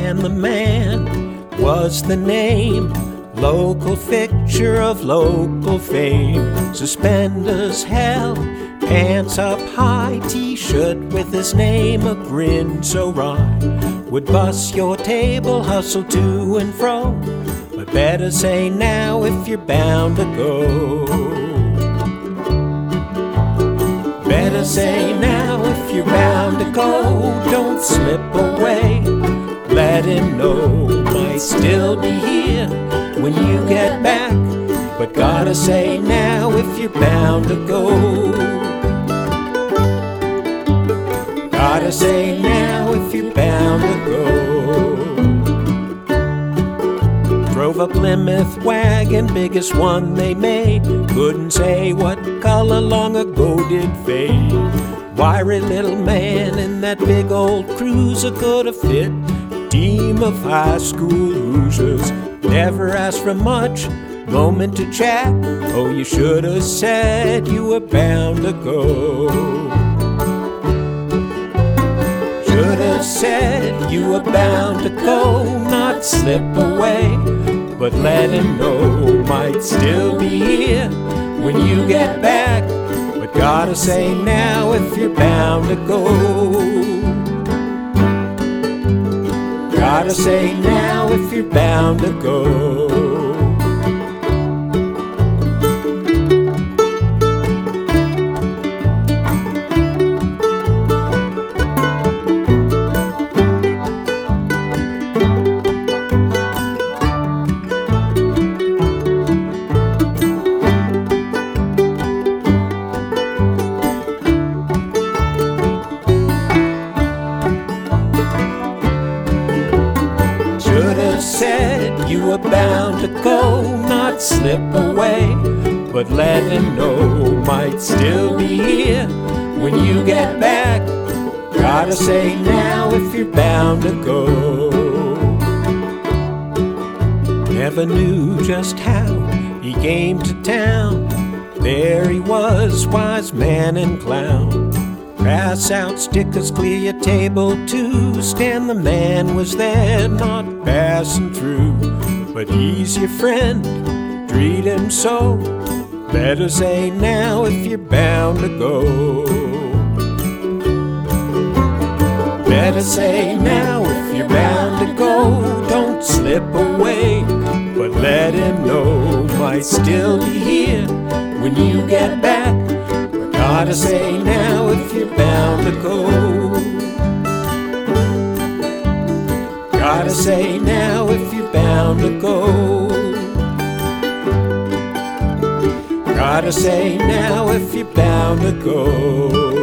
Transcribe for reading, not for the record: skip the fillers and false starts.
Stan the Man was the name, local fixture of local fame. Suspenders held, pants up high, t-shirt with his name, a grin so wry. Would bust your table, hustle to and fro, but better say now if you're bound to go. Better say now if you're bound to go, don't slip away. Let him know, might still be here when you get back, but gotta say now if you're bound to go. Gotta say now if you're bound to go. Drove a Plymouth wagon, biggest one they made. Couldn't say what color long ago did fade. Wiry little man in that big old cruiser could have fit a team of high school Hoosiers. Never asked for much, moment to chat. Oh, you should have said you were bound to go. Should have said you were bound to go, not slip away. But let him know, might still be here when you get back, but gotta say now if you're bound to go. Gotta say now if you're bound to go. Said you were bound to go, not slip away, but let him know, might still be here when you get back. Gotta say now if you're bound to go. Never knew just how he came to town. There he was, wise man and clown. Pass out stickers, clear your table too. Stan the Man was there, not passing through, but he's your friend, treat him so. Better say now if you're bound to go. Better say now if you're bound to go, don't slip away, but let him know, might still be here when you get back. Gotta say now if you're bound to go. Gotta say now if you're bound to go. Gotta say now if you're bound to go.